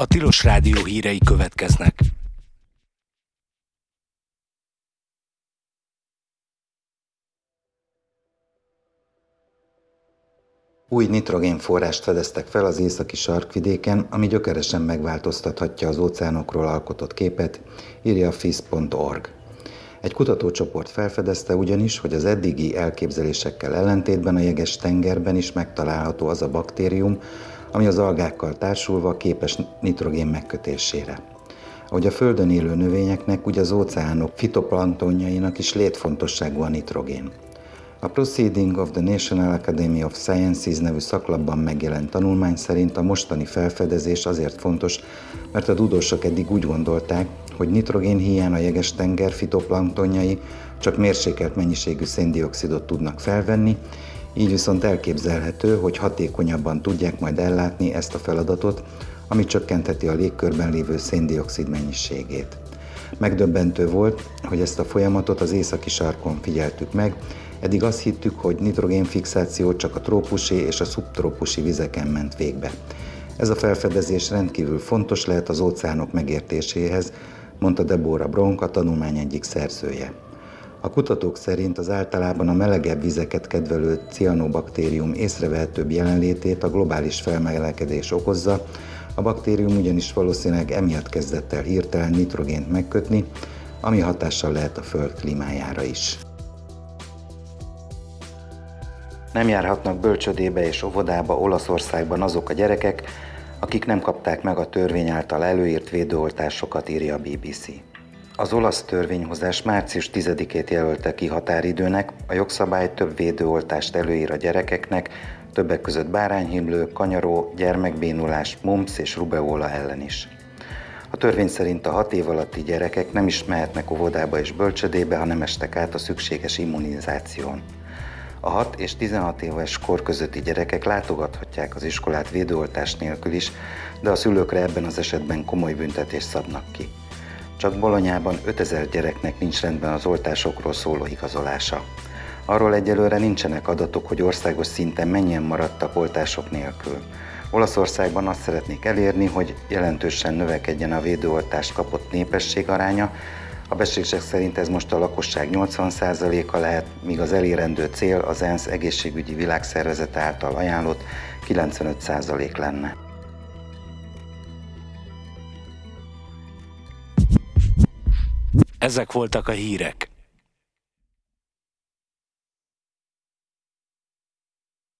A Tilos Rádió hírei következnek. Új nitrogénforrást fedeztek fel az északi sarkvidéken, ami gyökeresen megváltoztathatja az óceánokról alkotott képet, írja a FIS.org. Egy kutatócsoport felfedezte ugyanis, hogy az eddigi elképzelésekkel ellentétben a jeges tengerben is megtalálható az a baktérium, ami az algákkal társulva képes nitrogén megkötésére. Ahogy a földön élő növényeknek, úgy az óceánok fitoplanktonjainak is létfontosságú a nitrogén. A Proceeding of the National Academy of Sciences nevű szaklapban megjelent tanulmány szerint a mostani felfedezés azért fontos, mert a tudósok eddig úgy gondolták, hogy nitrogén hiány a jeges tenger fitoplanktonjai csak mérsékelt mennyiségű széndioxidot tudnak felvenni, így viszont elképzelhető, hogy hatékonyabban tudják majd ellátni ezt a feladatot, ami csökkentheti a légkörben lévő széndioxid mennyiségét. Megdöbbentő volt, hogy ezt a folyamatot az északi sarkon figyeltük meg, eddig azt hittük, hogy nitrogénfixáció csak a trópusi és a szubtrópusi vizeken ment végbe. Ez a felfedezés rendkívül fontos lehet az óceánok megértéséhez, mondta Deborah Bronk, a tanulmány egyik szerzője. A kutatók szerint az általában a melegebb vizeket kedvelő cianobaktérium észrevehetőbb jelenlétét a globális felmelegedés okozza, a baktérium ugyanis valószínűleg emiatt kezdett el hirtelen nitrogént megkötni, ami hatással lehet a Föld klímájára is. Nem járhatnak bölcsödébe és óvodába Olaszországban azok a gyerekek, akik nem kapták meg a törvény által előírt védőoltásokat, írja a BBC. Az olasz törvényhozás március 10-ét jelölte ki határidőnek, a jogszabály több védőoltást előír a gyerekeknek, többek között bárányhimlő, kanyaró, gyermekbénulás, mumps és rubeola ellen is. A törvény szerint a 6 év alatti gyerekek nem is mehetnek óvodába és bölcsödébe, ha nem estek át a szükséges immunizáción. A 6 és 16 éves kor közötti gyerekek látogathatják az iskolát védőoltás nélkül is, de a szülőkre ebben az esetben komoly büntetést szabnak ki. Csak Bolonyában 5000 gyereknek nincs rendben az oltásokról szóló igazolása. Arról egyelőre nincsenek adatok, hogy országos szinten mennyien maradtak oltások nélkül. Olaszországban azt szeretnék elérni, hogy jelentősen növekedjen a védőoltást kapott népesség aránya. A becslések szerint ez most a lakosság 80%-a lehet, míg az elérendő cél az ENSZ egészségügyi világszervezete által ajánlott 95% lenne. Ezek voltak a hírek.